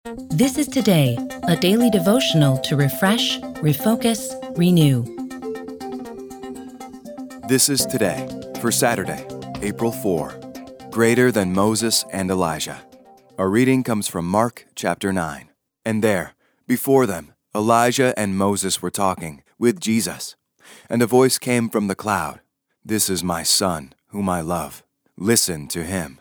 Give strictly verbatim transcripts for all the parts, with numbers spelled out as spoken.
This is Today, a daily devotional to refresh, refocus, renew. This is Today for Saturday, April fourth. Greater than Moses and Elijah. Our reading comes from Mark chapter nine. And there, before them, Elijah and Moses were talking with Jesus. And a voice came from the cloud. "This is my Son, whom I love. Listen to him."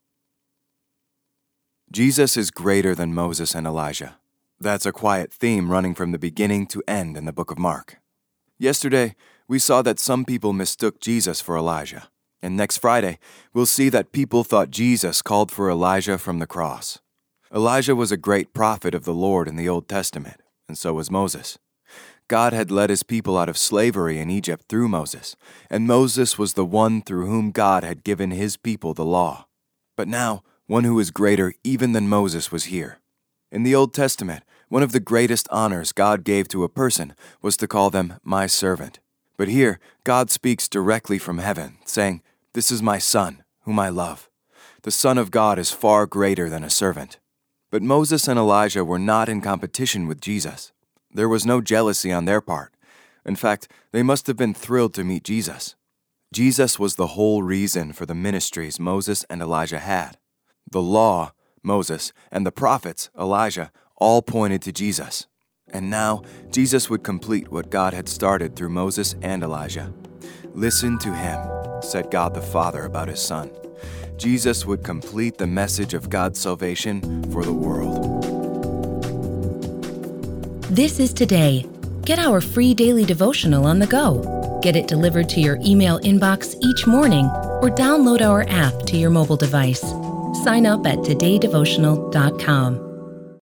Jesus is greater than Moses and Elijah. That's a quiet theme running from the beginning to end in the book of Mark. Yesterday, we saw that some people mistook Jesus for Elijah. And next Friday, we'll see that people thought Jesus called for Elijah from the cross. Elijah was a great prophet of the Lord in the Old Testament, and so was Moses. God had led his people out of slavery in Egypt through Moses, and Moses was the one through whom God had given his people the law. But now, one who is greater even than Moses was here. In the Old Testament, one of the greatest honors God gave to a person was to call them my servant. But here, God speaks directly from heaven, saying, "This is my Son, whom I love." The Son of God is far greater than a servant. But Moses and Elijah were not in competition with Jesus. There was no jealousy on their part. In fact, they must have been thrilled to meet Jesus. Jesus was the whole reason for the ministries Moses and Elijah had. The law, Moses, and the prophets, Elijah, all pointed to Jesus. And now, Jesus would complete what God had started through Moses and Elijah. "Listen to him," said God the Father about his Son. Jesus would complete the message of God's salvation for the world. This is Today. Get our free daily devotional on the go. Get it delivered to your email inbox each morning or download our app to your mobile device. Sign up at today devotional dot com.